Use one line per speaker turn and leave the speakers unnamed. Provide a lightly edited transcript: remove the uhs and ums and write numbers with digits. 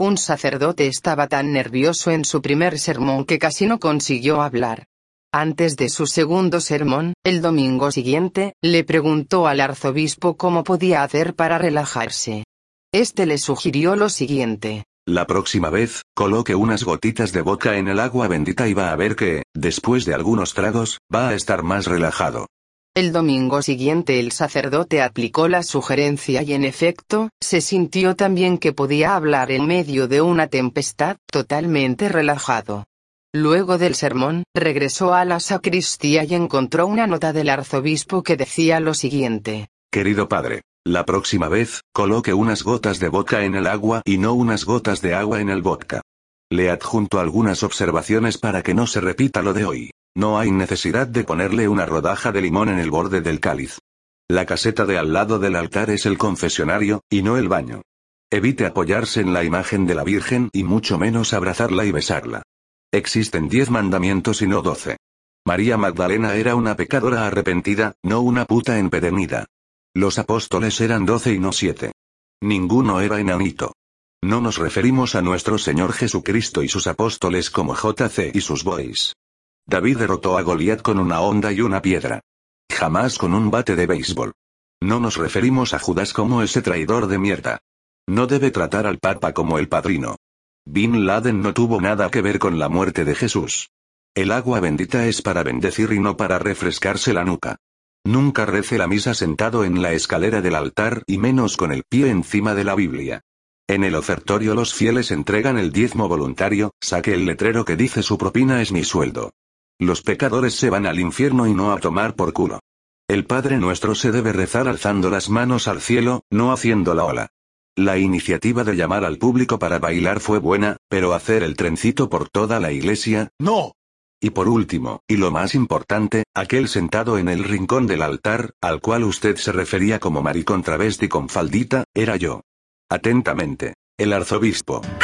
Un sacerdote estaba tan nervioso en su primer sermón que casi no consiguió hablar. Antes de su segundo sermón, el domingo siguiente, le preguntó al arzobispo cómo podía hacer para relajarse. Este le sugirió lo siguiente.
La próxima vez, coloque unas gotitas de vodka en el agua bendita y va a ver que, después de algunos tragos, va a estar más relajado.
El domingo siguiente el sacerdote aplicó la sugerencia y en efecto, se sintió también que podía hablar en medio de una tempestad, totalmente relajado. Luego del sermón, regresó a la sacristía y encontró una nota del arzobispo que decía lo siguiente.
Querido padre, la próxima vez, coloque unas gotas de vodka en el agua y no unas gotas de agua en el vodka. Le adjunto algunas observaciones para que no se repita lo de hoy. No hay necesidad de ponerle una rodaja de limón en el borde del cáliz. La caseta de al lado del altar es el confesionario, y no el baño. Evite apoyarse en la imagen de la Virgen y mucho menos abrazarla y besarla. Existen 10 mandamientos y no 12. María Magdalena era una pecadora arrepentida, no una puta empedernida. Los apóstoles eran 12 y no 7. Ninguno era enanito. No nos referimos a nuestro Señor Jesucristo y sus apóstoles como JC y sus boys. David derrotó a Goliat con una honda y una piedra. Jamás con un bate de béisbol. No nos referimos a Judas como ese traidor de mierda. No debe tratar al Papa como el padrino. Bin Laden no tuvo nada que ver con la muerte de Jesús. El agua bendita es para bendecir y no para refrescarse la nuca. Nunca rece la misa sentado en la escalera del altar y menos con el pie encima de la Biblia. En el ofertorio los fieles entregan el diezmo voluntario, saque el letrero que dice su propina es mi sueldo. Los pecadores se van al infierno y no a tomar por culo. El Padre Nuestro se debe rezar alzando las manos al cielo, no haciendo la ola. La iniciativa de llamar al público para bailar fue buena, pero hacer el trencito por toda la iglesia, ¡no! Y por último, y lo más importante, aquel sentado en el rincón del altar, al cual usted se refería como maricón travesti con faldita, era yo. Atentamente, el arzobispo.